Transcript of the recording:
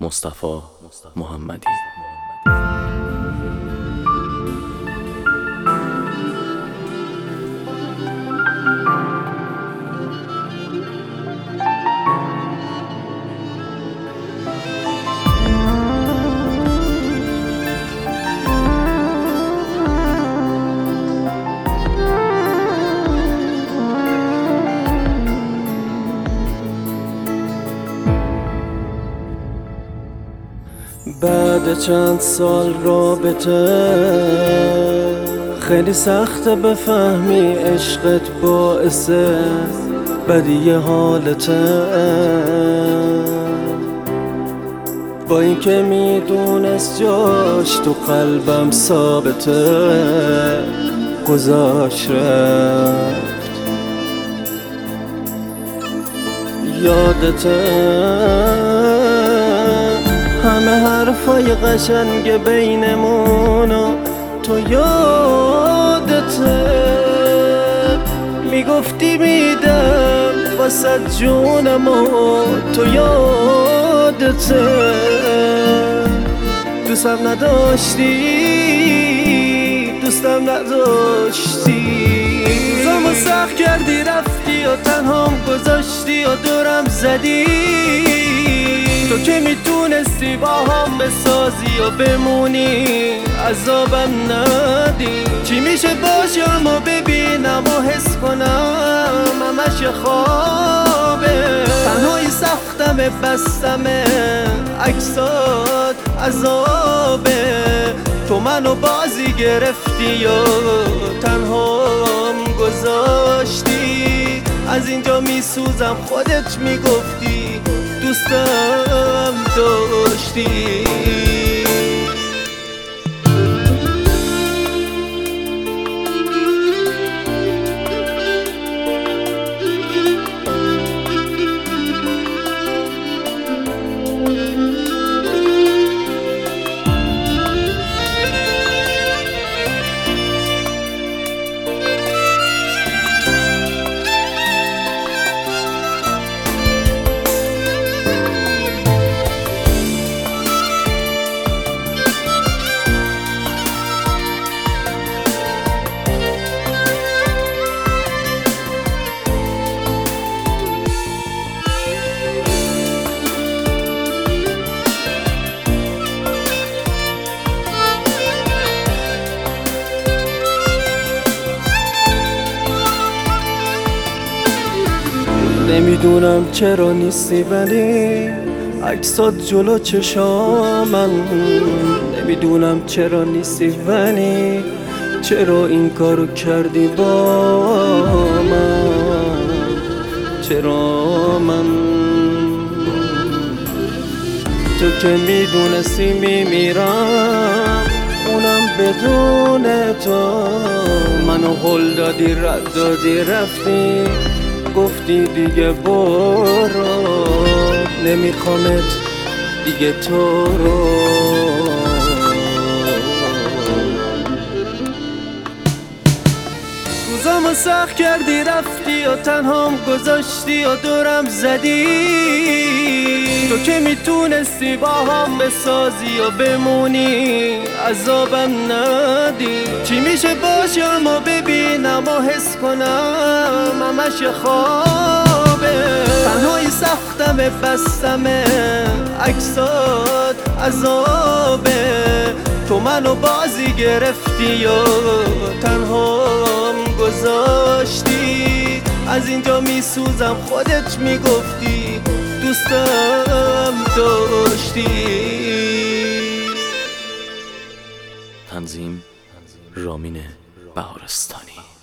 مصطفی محمدی. بعد چند سال رابطه خیلی سخته بفهمی عشقت باعث بدی حالته، با اینکه میدونست جاش تو قلبم ثابته گذاشت رفت. یادته همه حرفای قشنگ بینمونو تو یادته، میگفتی میدم واسه جونمو تو یادته، دوستم نداشتی روزامو سخت کردی رفتی و تنهام گذاشتی و دورم زدی، تو که میتونستی با هم بسازی و بمونی عذابم ندی. چی میشه باشم و ببینم و حس کنم همش یه خوابه، تنهایی سختمه بستمه عکسات عذابه، تو منو بازی گرفتی و تنهام گذاشتی، از اینجا میسوزم خودت میگفتی دوستم داشتی. نمیدونم چرا نیستی ولی عکسات جلو چشامن، نمیدونم چرا نیستی ولی چرا این کارو کردی با من، چرا من تو که میدونستی میمیرم اونم بدون تو، منو هل دادی رد دادی رفتی گفتی دیگه برو نمیخوامت دیگه تو رو. روزامو سخت کردی رفتی و تنهام گذاشتی و دورم زدی، تو که میتونستی با هم بسازی و بمونی عذابم ندی. چی میشه باشم و ببینم و حس کنم همش یه خوابه، تنهایی سختمه بستمه عکسات عذابه، تو منو بازی گرفتی و تنهام گذاشتی، از اینجا میسوزم خودت میگفتی دوستم داشتی. تنظیم رامین بهارستانی.